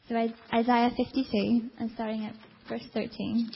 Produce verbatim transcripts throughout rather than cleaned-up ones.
So Isaiah fifty-two, and starting at verse thirteen.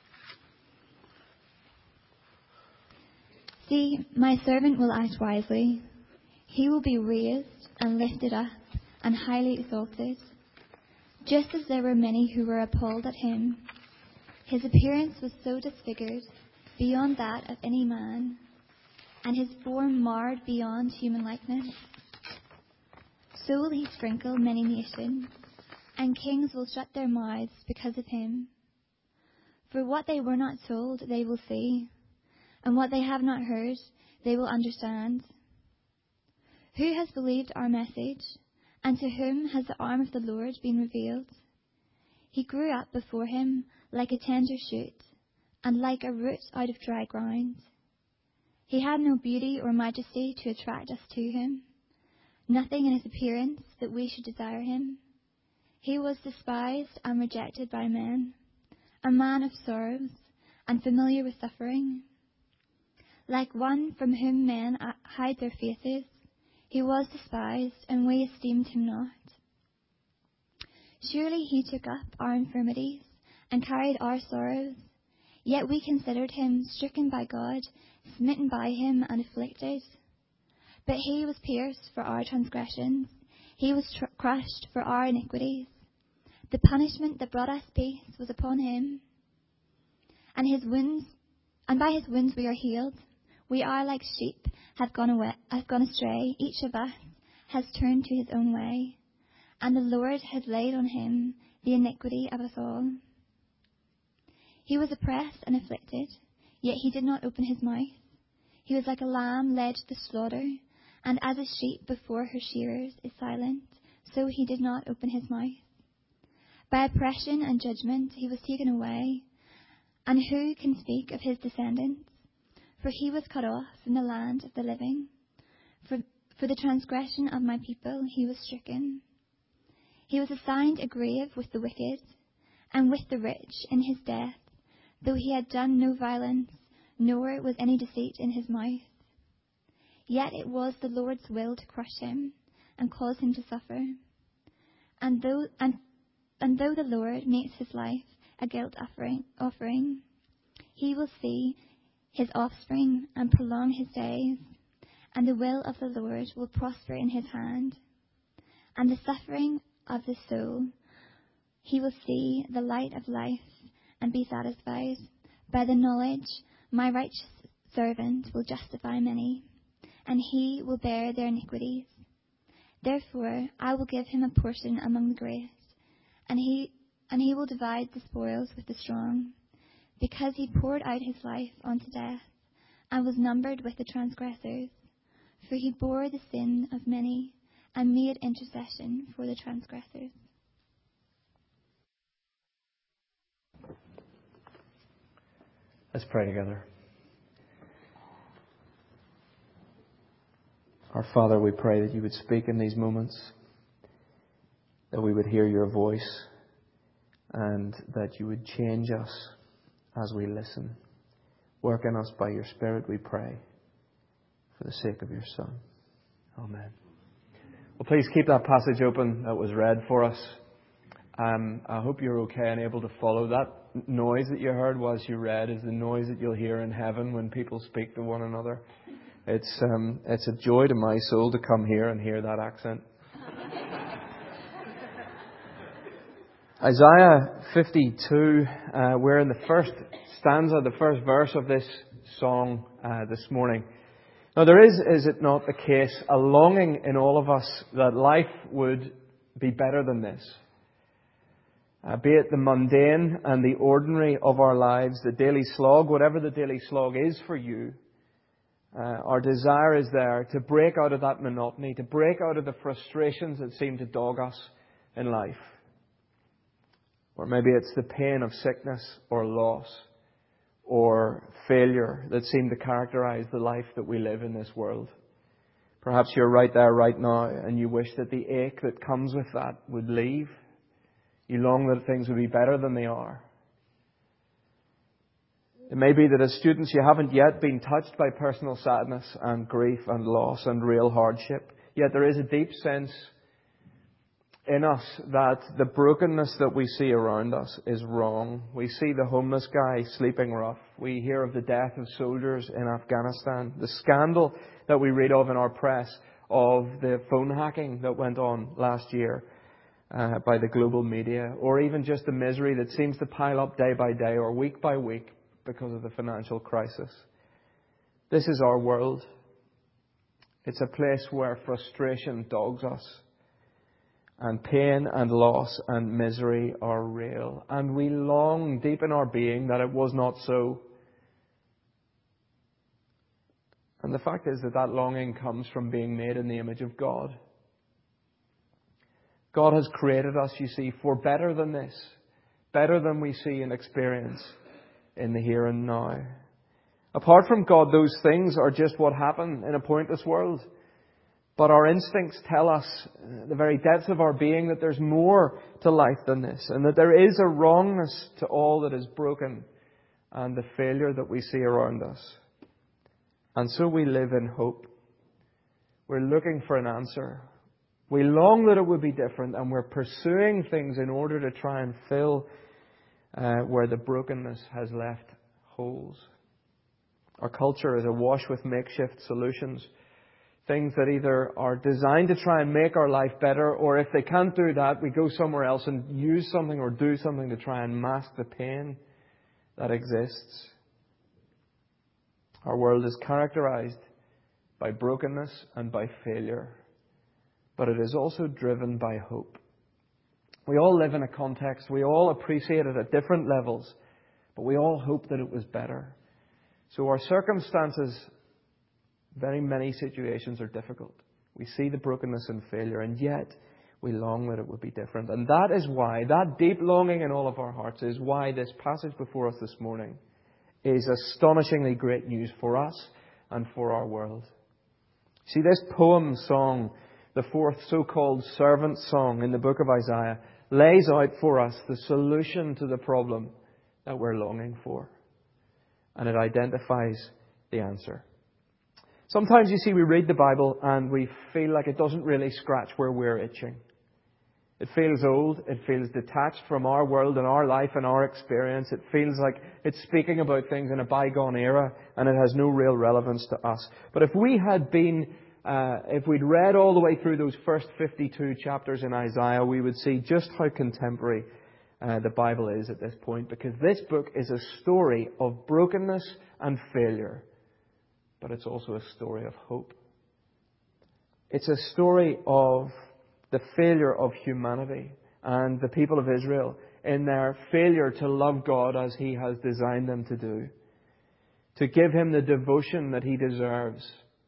See, my servant will act wisely. He will be raised and lifted up and highly exalted. Just as there were many who were appalled at him, his appearance was so disfigured beyond that of any man, and his form marred beyond human likeness. So will he sprinkle many nations, and kings will shut their mouths because of him. For what they were not told, they will see, and what they have not heard, they will understand. Who has believed our message, and to whom has the arm of the Lord been revealed? He grew up before him like a tender shoot, and like a root out of dry ground. He had no beauty or majesty to attract us to him, nothing in his appearance that we should desire him. He was despised and rejected by men, a man of sorrows and familiar with suffering. Like one from whom men hide their faces, he was despised, and we esteemed him not. Surely he took up our infirmities and carried our sorrows. Yet we considered him stricken by God, smitten by him and afflicted. But he was pierced for our transgressions. He was tr- crushed for our iniquities. The punishment that brought us peace was upon him. And his wounds, and by his wounds we are healed. We are like sheep, have gone away, have gone astray. Each of us has turned to his own way, and the Lord has laid on him the iniquity of us all. He was oppressed and afflicted, yet he did not open his mouth. He was like a lamb led to the slaughter, and as a sheep before her shearers is silent, so he did not open his mouth. By oppression and judgment he was taken away, and who can speak of his descendants? For he was cut off from the land of the living. For, for the transgression of my people he was stricken. He was assigned a grave with the wicked, and with the rich in his death, though he had done no violence, nor was any deceit in his mouth. Yet it was the Lord's will to crush him, and cause him to suffer. And though, and, and though the Lord makes his life a guilt offering, offering, he will see his offspring and prolong his days, and the will of the Lord will prosper in his hand. And the suffering of the soul, he will see the light of life and be satisfied. By the knowledge, my righteous servant will justify many, and he will bear their iniquities. Therefore I will give him a portion among the great, and he and he will divide the spoils with the strong. Because he poured out his life unto death, and was numbered with the transgressors. For he bore the sin of many, and made intercession for the transgressors. Let's pray together. Our Father, we pray that you would speak in these moments, that we would hear your voice, and that you would change us as we listen. Work in us by your Spirit, we pray, for the sake of your Son. Amen. Well, please keep that passage open that was read for us. Um, I hope you're okay and able to follow. That noise that you heard whilst you read is the noise that you'll hear in heaven when people speak to one another. It's um, it's a joy to my soul to come here and hear that accent. Isaiah fifty-two, uh, we're in the first stanza, the first verse of this song uh, this morning. Now there is, is it not the case, a longing in all of us that life would be better than this? Uh, be it the mundane and the ordinary of our lives, the daily slog, whatever the daily slog is for you, uh, our desire is there to break out of that monotony, to break out of the frustrations that seem to dog us in life. Or maybe it's the pain of sickness or loss or failure that seem to characterize the life that we live in this world. Perhaps you're right there right now and you wish that the ache that comes with that would leave. You long that things would be better than they are. It may be that as students you haven't yet been touched by personal sadness and grief and loss and real hardship. Yet there is a deep sense in us that the brokenness that we see around us is wrong. We see the homeless guy sleeping rough. We hear of the death of soldiers in Afghanistan. The scandal that we read of in our press of the phone hacking that went on last year uh, by the global media. Or even just the misery that seems to pile up day by day or week by week because of the financial crisis. This is our world. It's a place where frustration dogs us. And pain and loss and misery are real. And we long deep in our being that it was not so. And the fact is that that longing comes from being made in the image of God. God has created us, you see, for better than this. Better than we see and experience in the here and now. Apart from God, those things are just what happen in a pointless world. But our instincts tell us, the very depths of our being, that there's more to life than this. And that there is a wrongness to all that is broken and the failure that we see around us. And so we live in hope. We're looking for an answer. We long that it would be different, and we're pursuing things in order to try and fill uh, where the brokenness has left holes. Our culture is awash with makeshift solutions. Things that either are designed to try and make our life better, or if they can't do that, we go somewhere else and use something or do something to try and mask the pain that exists. Our world is characterized by brokenness and by failure, but it is also driven by hope. We all live in a context, we all appreciate it at different levels, but we all hope that it was better. So our circumstances, very many situations are difficult. We see the brokenness and failure, and yet we long that it would be different. And that is why, that deep longing in all of our hearts is why this passage before us this morning is astonishingly great news for us and for our world. See, this poem song, the fourth so-called servant song in the book of Isaiah, lays out for us the solution to the problem that we're longing for. And it identifies the answer. Sometimes, you see, we read the Bible and we feel like it doesn't really scratch where we're itching. It feels old. It feels detached from our world and our life and our experience. It feels like it's speaking about things in a bygone era, and it has no real relevance to us. But if we had been, uh, if we'd read all the way through those first fifty-two chapters in Isaiah, we would see just how contemporary uh, the Bible is at this point, because this book is a story of brokenness and failure. But it's also a story of hope. It's a story of the failure of humanity and the people of Israel in their failure to love God as He has designed them to do, to give Him the devotion that He deserves.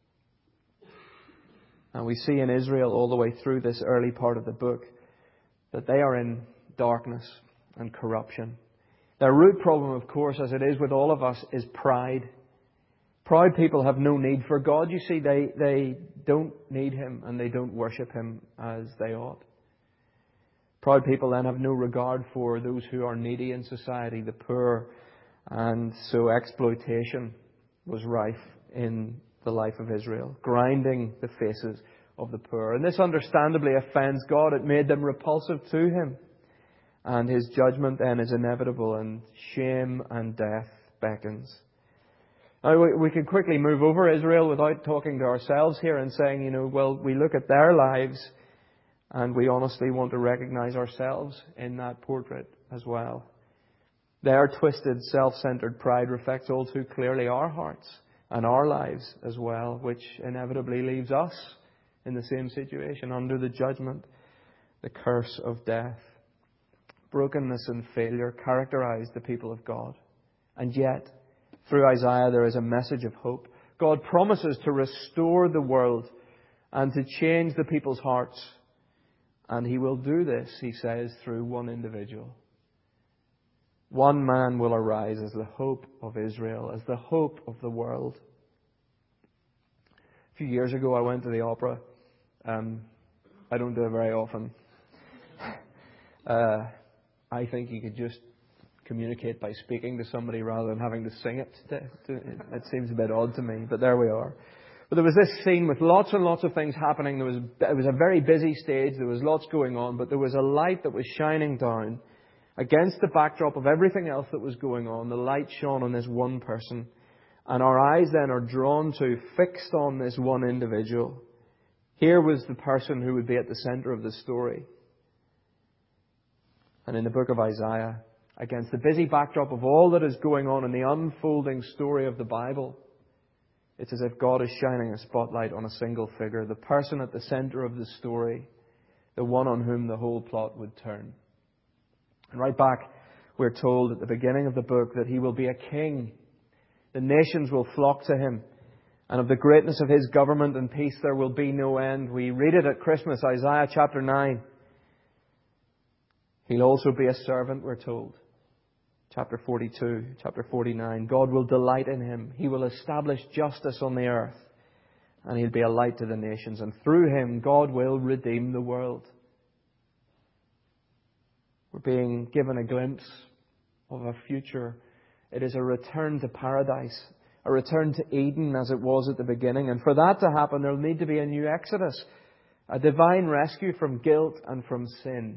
And we see in Israel all the way through this early part of the book that they are in darkness and corruption. Their root problem, of course, as it is with all of us, is pride. Proud people have no need for God. You see, they, they don't need Him and they don't worship Him as they ought. Proud people then have no regard for those who are needy in society, the poor. And so exploitation was rife in the life of Israel, grinding the faces of the poor. And this understandably offends God. It made them repulsive to Him. And His judgment then is inevitable, and shame and death beckons. Now, we, we could quickly move over Israel without talking to ourselves here and saying, you know, well, we look at their lives and we honestly want to recognize ourselves in that portrait as well. Their twisted, self-centered pride reflects all too clearly our hearts and our lives as well, which inevitably leaves us in the same situation, under the judgment, the curse of death. Brokenness and failure characterize the people of God. And yet, through Isaiah, there is a message of hope. God promises to restore the world and to change the people's hearts. And He will do this, He says, through one individual. One man will arise as the hope of Israel, as the hope of the world. A few years ago, I went to the opera. Um, I don't do it very often. uh, I think you could just communicate by speaking to somebody rather than having to sing it. It seems a bit odd to me, but there we are. But there was this scene with lots and lots of things happening. There was, it was a very busy stage. There was lots going on. But there was a light that was shining down against the backdrop of everything else that was going on. The light shone on this one person. And our eyes then are drawn to, fixed on this one individual. Here was the person who would be at the center of the story. And in the book of Isaiah, against the busy backdrop of all that is going on in the unfolding story of the Bible, it's as if God is shining a spotlight on a single figure, the person at the center of the story, the one on whom the whole plot would turn. And right back, we're told at the beginning of the book that he will be a king. The nations will flock to him. And of the greatness of his government and peace there will be no end. We read it at Christmas, Isaiah chapter nine. He'll also be a servant, we're told. Chapter forty-two, chapter forty-nine. God will delight in him. He will establish justice on the earth. And he'll be a light to the nations. And through him, God will redeem the world. We're being given a glimpse of a future. It is a return to paradise. A return to Eden as it was at the beginning. And for that to happen, there'll need to be a new Exodus. A divine rescue from guilt and from sin.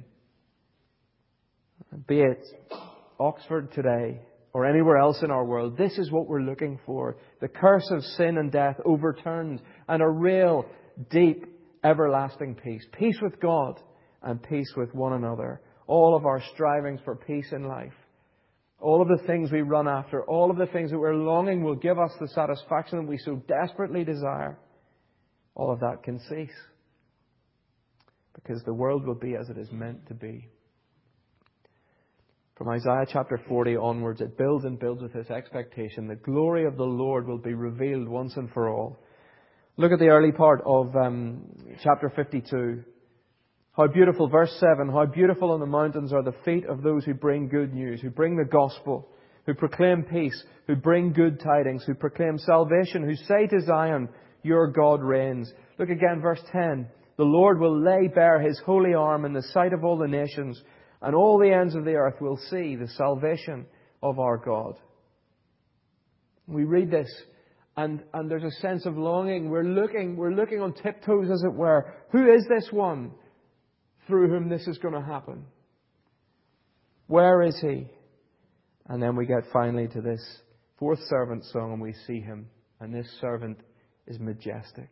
Be it Oxford today or anywhere else in our world, this is what we're looking for. The curse of sin and death overturned and a real, deep, everlasting peace. Peace with God and peace with one another. All of our strivings for peace in life. All of the things we run after, all of the things that we're longing will give us the satisfaction that we so desperately desire. All of that can cease. Because the world will be as it is meant to be. From Isaiah chapter forty onwards, it builds and builds with this expectation. The glory of the Lord will be revealed once and for all. Look at the early part of um, chapter fifty-two. How beautiful, verse seven, how beautiful on the mountains are the feet of those who bring good news, who bring the gospel, who proclaim peace, who bring good tidings, who proclaim salvation, who say to Zion, your God reigns. Look again, verse ten. The Lord will lay bare his holy arm in the sight of all the nations, and all the ends of the earth will see the salvation of our God. We read this, and, and there's a sense of longing. We're looking, we're looking on tiptoes, as it were. Who is this one through whom this is going to happen? Where is he? And then we get finally to this fourth servant song, and we see him. And this servant is majestic.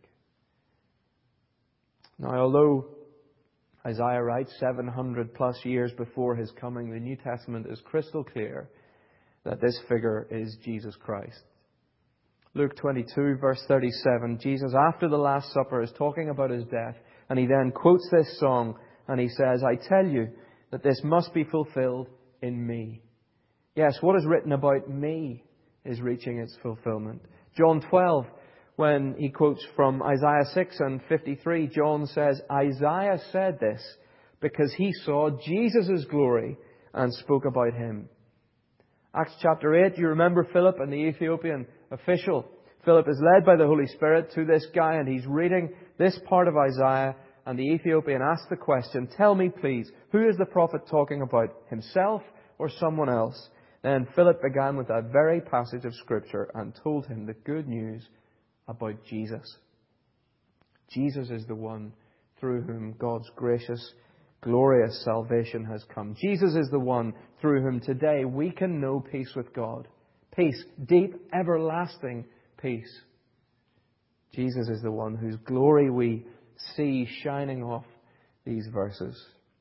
Now, although Isaiah writes seven hundred plus years before his coming, the New Testament is crystal clear that this figure is Jesus Christ. Luke twenty-two, verse thirty-seven, Jesus, after the Last Supper, is talking about his death, and he then quotes this song, and he says, I tell you that this must be fulfilled in me. Yes, what is written about me is reaching its fulfillment. John twelve, when he quotes from Isaiah six and fifty-three, John says, Isaiah said this because he saw Jesus' glory and spoke about him. Acts chapter eight, you remember Philip and the Ethiopian official. Philip is led by the Holy Spirit to this guy, and he's reading this part of Isaiah. And the Ethiopian asked the question, tell me please, who is the prophet talking about, himself or someone else? Then Philip began with that very passage of Scripture and told him the good news about Jesus. Jesus is the one through whom God's gracious, glorious salvation has come. Jesus is the one through whom today we can know peace with God. Peace, deep, everlasting peace. Jesus is the one whose glory we see shining off these verses.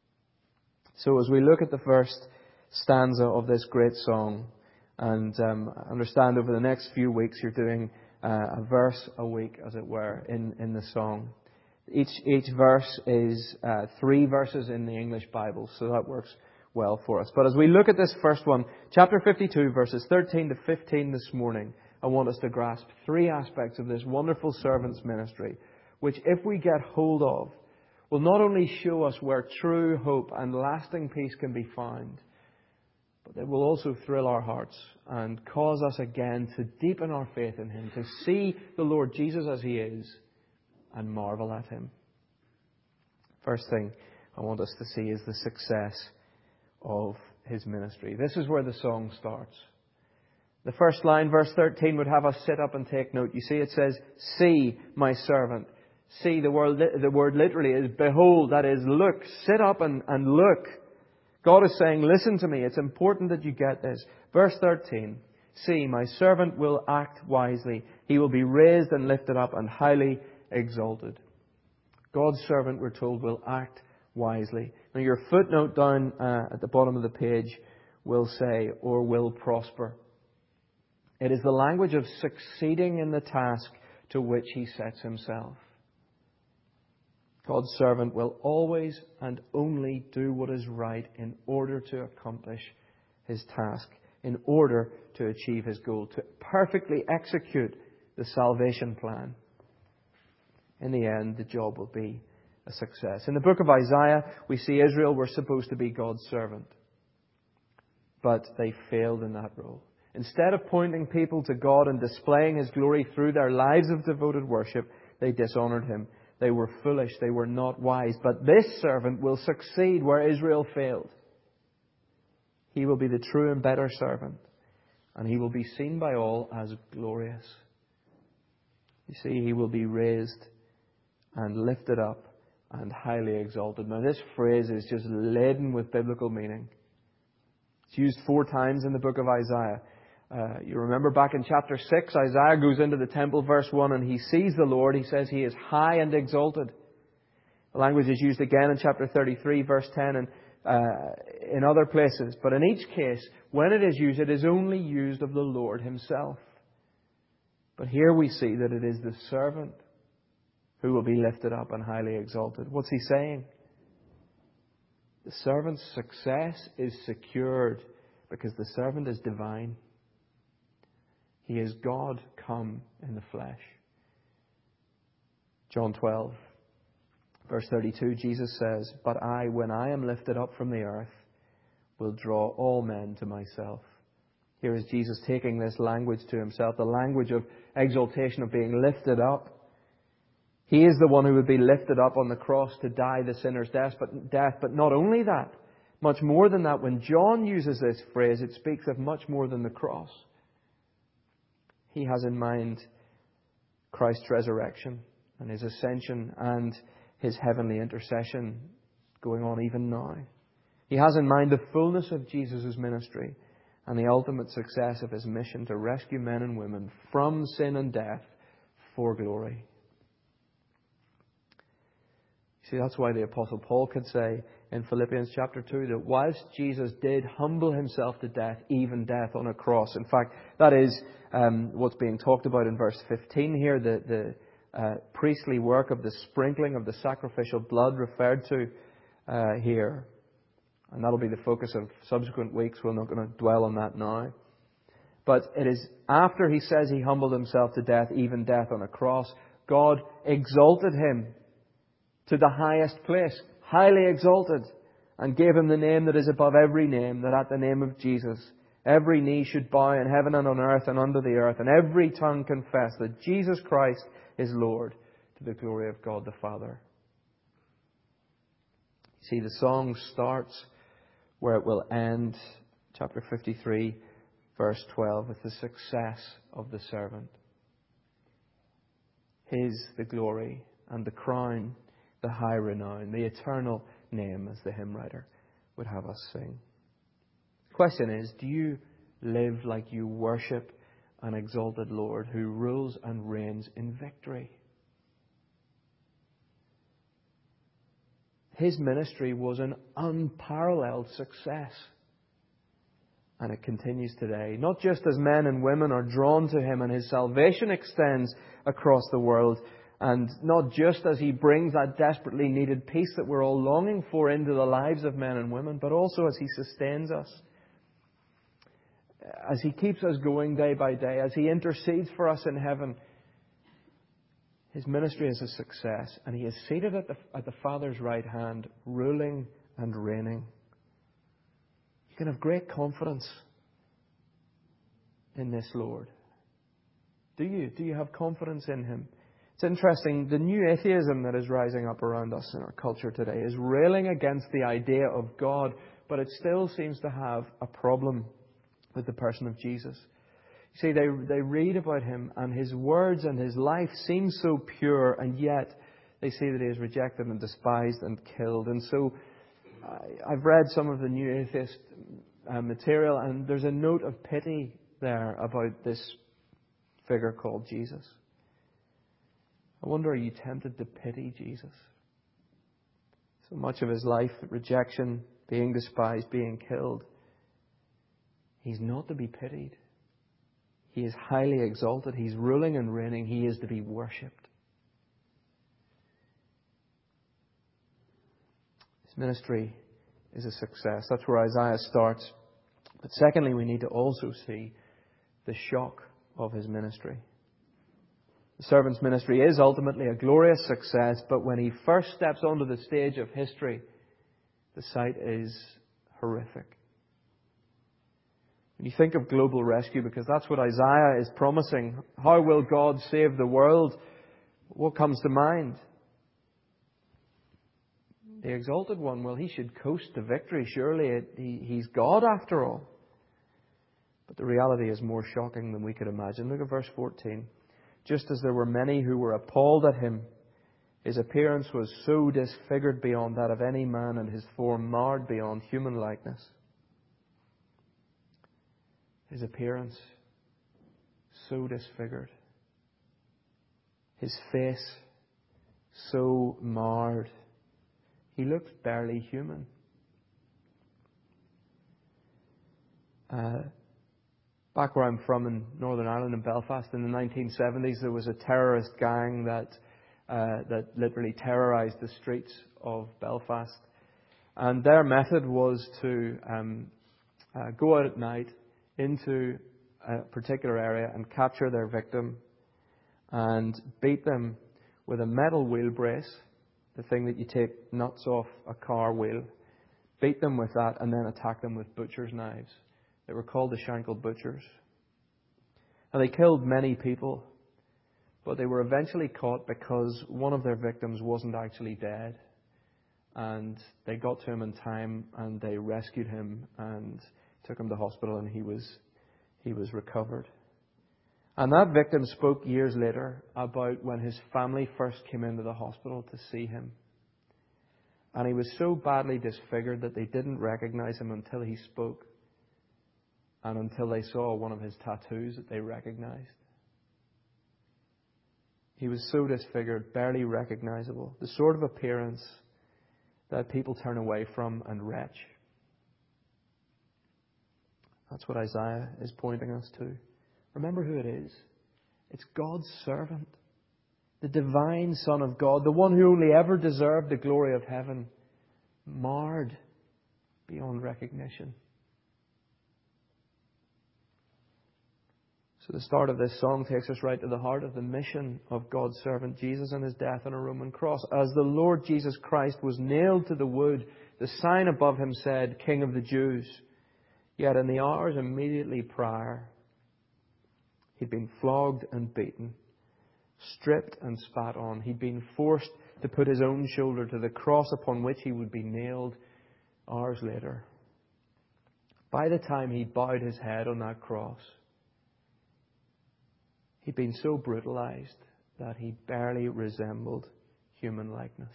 So as we look at the first stanza of this great song, and um, understand over the next few weeks you're doing uh, a verse a week, as it were, in, in the song. Each each verse is uh, three verses in the English Bible, so that works well for us. But as we look at this first one, chapter fifty-two, verses thirteen to fifteen this morning, I want us to grasp three aspects of this wonderful servant's ministry, which, if we get hold of, will not only show us where true hope and lasting peace can be found, but it will also thrill our hearts and cause us again to deepen our faith in Him, to see the Lord Jesus as He is and marvel at Him. First thing I want us to see is the success of His ministry. This is where the song starts. The first line, verse thirteen, would have us sit up and take note. You see, it says, "See my servant." See, the word, the word literally is behold, that is, look. Sit up and, and look. God is saying, listen to me. It's important that you get this. Verse thirteen, "See, my servant will act wisely. He will be raised and lifted up and highly exalted." God's servant, we're told, will act wisely. Now your footnote down uh, at the bottom of the page will say, or will prosper. It is the language of succeeding in the task to which he sets himself. God's servant will always and only do what is right in order to accomplish his task, in order to achieve his goal, to perfectly execute the salvation plan. In the end, the job will be a success. In the book of Isaiah, we see Israel were supposed to be God's servant. But they failed in that role. Instead of pointing people to God and displaying his glory through their lives of devoted worship, they dishonoured him. They were foolish. They were not wise. But this servant will succeed where Israel failed. He will be the true and better servant. And he will be seen by all as glorious. You see, he will be raised and lifted up and highly exalted. Now this phrase is just laden with biblical meaning. It's used four times in the book of Isaiah. Uh, you remember back in chapter six, Isaiah goes into the temple, verse one, and he sees the Lord. He says he is high and exalted. The language is used again in chapter thirty-three, verse ten, and uh, in other places. But in each case, when it is used, it is only used of the Lord himself. But here we see that it is the servant who will be lifted up and highly exalted. What's he saying? The servant's success is secured because the servant is divine. He is God come in the flesh. John twelve, verse thirty-two, Jesus says, "But I, when I am lifted up from the earth, will draw all men to myself." Here is Jesus taking this language to himself, the language of exaltation, of being lifted up. He is the one who would be lifted up on the cross to die the sinner's death, but, death. But not only that, much more than that. When John uses this phrase, it speaks of much more than the cross. He has in mind Christ's resurrection and his ascension and his heavenly intercession going on even now. He has in mind the fullness of Jesus' ministry and the ultimate success of his mission to rescue men and women from sin and death for glory. See, that's why the Apostle Paul could say in Philippians chapter two that whilst Jesus did humble himself to death, even death on a cross. In fact, that is um, what's being talked about in verse fifteen here, the, the uh, priestly work of the sprinkling of the sacrificial blood referred to uh, here. And that'll be the focus of subsequent weeks. We're not going to dwell on that now. But it is after he says he humbled himself to death, even death on a cross, God exalted him to the highest place, highly exalted, and gave him the name that is above every name, that at the name of Jesus every knee should bow in heaven and on earth and under the earth, and every tongue confess that Jesus Christ is Lord, to the glory of God the Father. See, the song starts where it will end, chapter fifty-three, verse twelve, with the success of the servant. His the glory and the crown, the high renown, the eternal name, as the hymn writer would have us sing. The question is, do you live like you worship an exalted Lord who rules and reigns in victory? His ministry was an unparalleled success. And it continues today. Not just as men and women are drawn to him and his salvation extends across the world, and not just as he brings that desperately needed peace that we're all longing for into the lives of men and women, but also as he sustains us. As he keeps us going day by day, as he intercedes for us in heaven. His ministry is a success, and he is seated at the, at the Father's right hand, ruling and reigning. You can have great confidence in this Lord. Do you? Do you have confidence in him? It's interesting, the new atheism that is rising up around us in our culture today is railing against the idea of God, but it still seems to have a problem with the person of Jesus. You see, they, they read about him, and his words and his life seem so pure, and yet they see that he is rejected and despised and killed. And so I, I've read some of the New Atheist uh, material, and there's a note of pity there about this figure called Jesus. I wonder, are you tempted to pity Jesus? So much of his life, rejection, being despised, being killed. He's not to be pitied. He is highly exalted. He's ruling and reigning. He is to be worshipped. His ministry is a success. That's where Isaiah starts. But secondly, we need to also see the shock of his ministry. The servant's ministry is ultimately a glorious success, but when he first steps onto the stage of history, the sight is horrific. When you think of global rescue, because that's what Isaiah is promising, how will God save the world? What comes to mind? The exalted one, well, he should coast to victory. Surely it, he, he's God after all. But the reality is more shocking than we could imagine. Look at verse fourteen. Just as there were many who were appalled at him, his appearance was so disfigured beyond that of any man, and his form marred beyond human likeness. His appearance so disfigured. His face so marred. He looked barely human. Uh, back where I'm from in Northern Ireland, in Belfast, in the nineteen seventies, there was a terrorist gang that uh, that literally terrorised the streets of Belfast. And their method was to um, uh, go out at night into a particular area and capture their victim and beat them with a metal wheel brace, the thing that you take nuts off a car wheel, beat them with that, and then attack them with butcher's knives. They were called the Shankill Butchers. And they killed many people, but they were eventually caught because one of their victims wasn't actually dead. And they got to him in time, and they rescued him and took him to hospital, and he was he was recovered. And that victim spoke years later about when his family first came into the hospital to see him. And he was so badly disfigured that they didn't recognize him until he spoke, and until they saw one of his tattoos that they recognized. He was so disfigured, barely recognizable. The sort of appearance that people turn away from and retch. That's what Isaiah is pointing us to. Remember who it is. It's God's servant, the divine Son of God, the one who only ever deserved the glory of heaven, marred beyond recognition. So the start of this song takes us right to the heart of the mission of God's servant Jesus and his death on a Roman cross. As the Lord Jesus Christ was nailed to the wood, the sign above him said, King of the Jews. Yet in the hours immediately prior, he'd been flogged and beaten, stripped and spat on. He'd been forced to put his own shoulder to the cross upon which he would be nailed hours later. By the time he bowed his head on that cross, he'd been so brutalized that he barely resembled human likeness.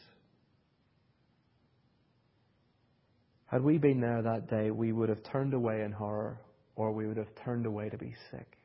Had we been there that day, we would have turned away in horror, or we would have turned away to be sick.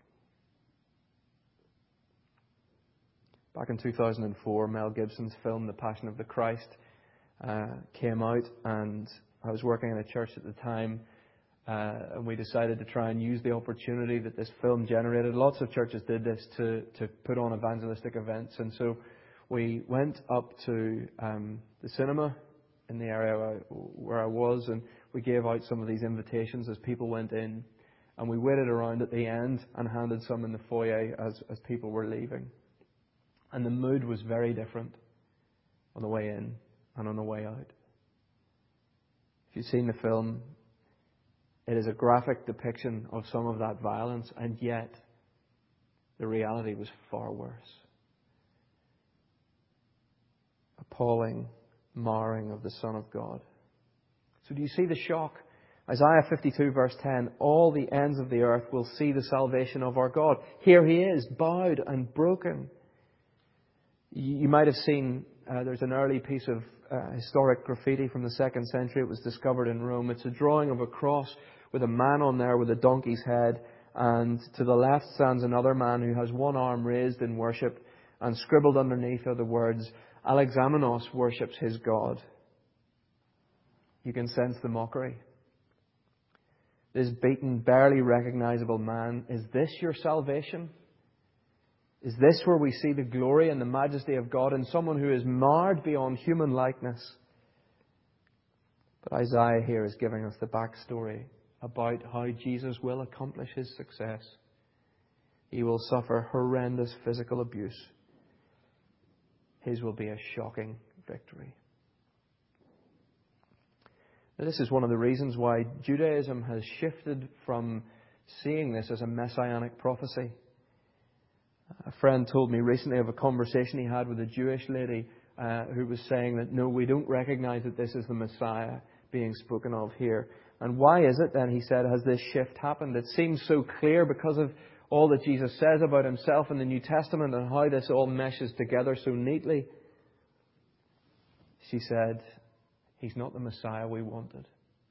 Back in two thousand four, Mel Gibson's film, The Passion of the Christ, uh, came out, and I was working in a church at the time, uh, and we decided to try and use the opportunity that this film generated. Lots of churches did this to, to put on evangelistic events, and so we went up to um, the cinema in the area where I was, and we gave out some of these invitations as people went in, and we waited around at the end and handed some in the foyer as, as people were leaving. And the mood was very different on the way in and on the way out. If you've seen the film, it is a graphic depiction of some of that violence, and yet the reality was far worse. Appalling marring of the Son of God. So do you see the shock Isaiah fifty-two verse ten, all the ends of the earth will see the salvation of our God. Here He is, bowed and broken. You might have seen, uh, there's an early piece of uh, historic graffiti from the second century. It was discovered in Rome. It's a drawing of a cross with a man on there with a donkey's head. And to the left stands another man who has one arm raised in worship. And scribbled underneath are the words, Alexamenos worships his God. You can sense the mockery. This beaten, barely recognizable man, is this your salvation? Is this where we see the glory and the majesty of God in someone who is marred beyond human likeness? But Isaiah here is giving us the backstory about how Jesus will accomplish His success. He will suffer horrendous physical abuse. His will be a shocking victory. Now, this is one of the reasons why Judaism has shifted from seeing this as a messianic prophecy. A friend told me recently of a conversation he had with a Jewish lady uh, who was saying that, no, we don't recognize that this is the Messiah being spoken of here. And why is it then, he said, has this shift happened? It seems so clear because of all that Jesus says about Himself in the New Testament and how this all meshes together so neatly. She said, He's not the Messiah we wanted.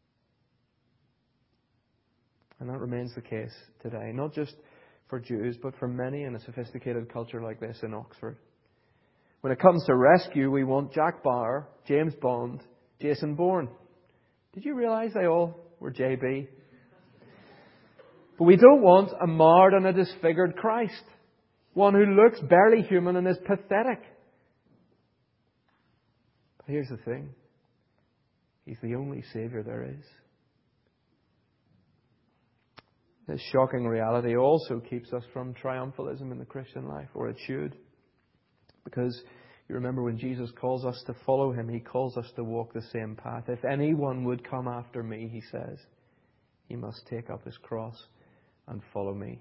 And that remains the case today. Not just for Jews, but for many in a sophisticated culture like this in Oxford. When it comes to rescue, we want Jack Bauer, James Bond, Jason Bourne. Did you realise they all were J B? But we don't want a marred and a disfigured Christ. One who looks barely human and is pathetic. But here's the thing. He's the only Saviour there is. This shocking reality also keeps us from triumphalism in the Christian life, or it should. Because you remember when Jesus calls us to follow Him, He calls us to walk the same path. If anyone would come after me, He says, he must take up his cross and follow me.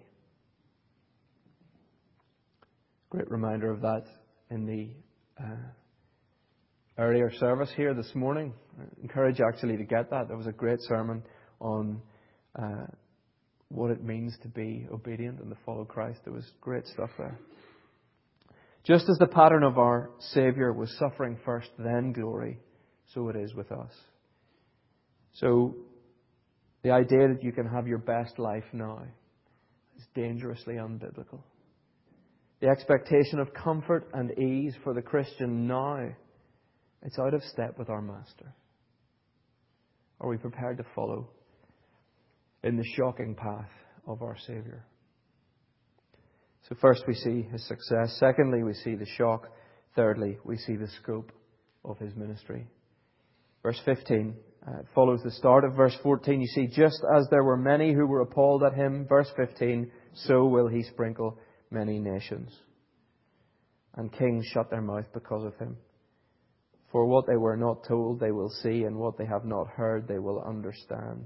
Great reminder of that in the uh, earlier service here this morning. I encourage you actually to get that. There was a great sermon on uh, what it means to be obedient and to follow Christ. There was great stuff there. Just as the pattern of our Saviour was suffering first, then glory, so it is with us. So, the idea that you can have your best life now is dangerously unbiblical. The expectation of comfort and ease for the Christian now, it's out of step with our Master. Are we prepared to follow in the shocking path of our Saviour? So first we see His success. Secondly, we see the shock. Thirdly, we see the scope of His ministry. Verse fifteen uh, follows the start of verse fourteen. You see, just as there were many who were appalled at Him, verse fifteen, so will He sprinkle many nations. And kings shut their mouth because of Him. For what they were not told they will see, and what they have not heard they will understand.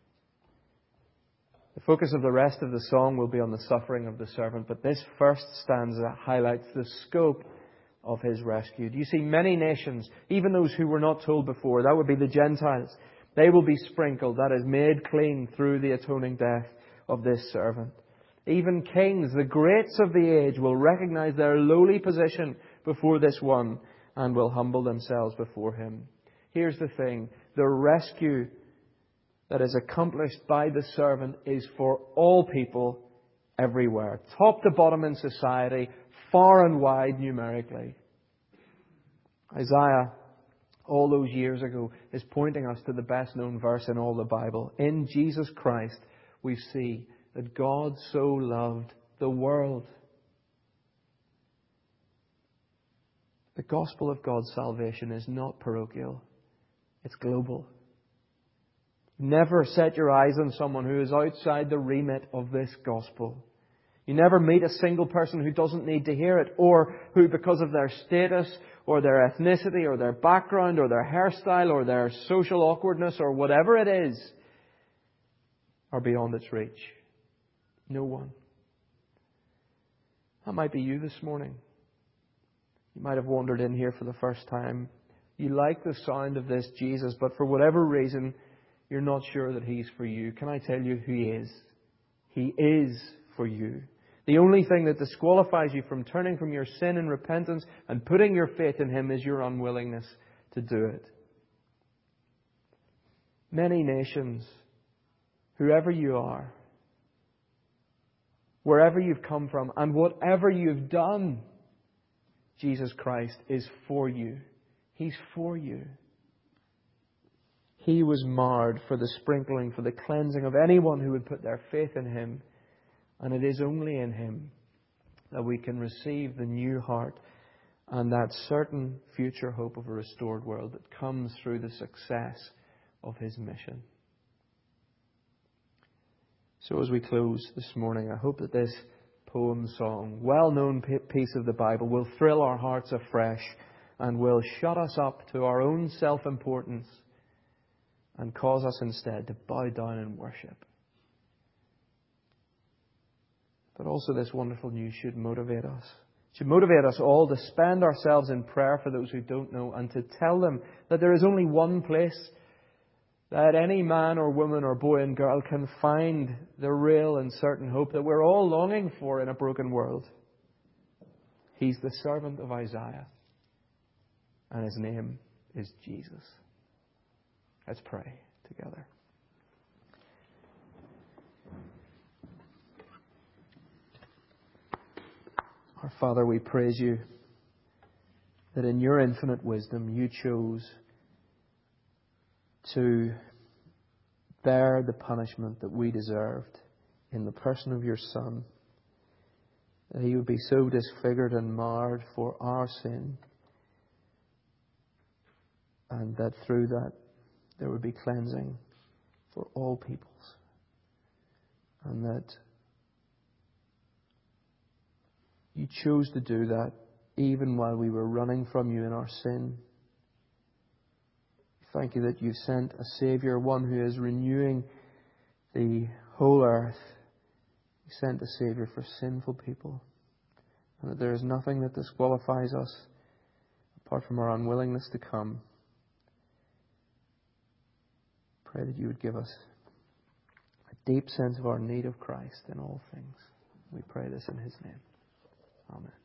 The focus of the rest of the song will be on the suffering of the servant, but this first stanza highlights the scope of His rescue. Do you see, many nations, even those who were not told before, that would be the Gentiles, they will be sprinkled, that is, made clean through the atoning death of this servant. Even kings, the greats of the age, will recognize their lowly position before this one and will humble themselves before Him. Here's the thing, the rescue that is accomplished by the servant is for all people everywhere, top to bottom in society, far and wide numerically. Isaiah, all those years ago, is pointing us to the best known verse in all the Bible. In Jesus Christ, we see that God so loved the world. The gospel of God's salvation is not parochial. It's global. Never set your eyes on someone who is outside the remit of this gospel. You never meet a single person who doesn't need to hear it, or who, because of their status or their ethnicity or their background or their hairstyle or their social awkwardness or whatever it is, are beyond its reach. No one. That might be you this morning. You might have wandered in here for the first time. You like the sound of this Jesus, but for whatever reason, you're not sure that He's for you, can I tell you who He is? He is for you. The only thing that disqualifies you from turning from your sin and repentance and putting your faith in Him is your unwillingness to do it. Many nations, whoever you are, wherever you've come from, and whatever you've done, Jesus Christ is for you. He's for you. He was marred for the sprinkling, for the cleansing of anyone who would put their faith in Him. And it is only in Him that we can receive the new heart and that certain future hope of a restored world that comes through the success of His mission. So as we close this morning, I hope that this poem song, well-known piece of the Bible, will thrill our hearts afresh and will shut us up to our own self-importance and cause us instead to bow down and worship. But also this wonderful news should motivate us. It should motivate us all to spend ourselves in prayer for those who don't know and to tell them that there is only one place that any man or woman or boy and girl can find the real and certain hope that we're all longing for in a broken world. He's the servant of Isaiah, and His name is Jesus. Let's pray together. Our Father, we praise You that in Your infinite wisdom You chose to bear the punishment that we deserved in the person of Your Son, that He would be so disfigured and marred for our sin, and that through that there would be cleansing for all peoples, and that You chose to do that even while we were running from You in our sin. Thank You that You sent a Saviour, one who is renewing the whole earth. You sent a Saviour for sinful people, and that there is nothing that disqualifies us apart from our unwillingness to come. Pray that You would give us a deep sense of our need of Christ in all things. We pray this in His name. Amen.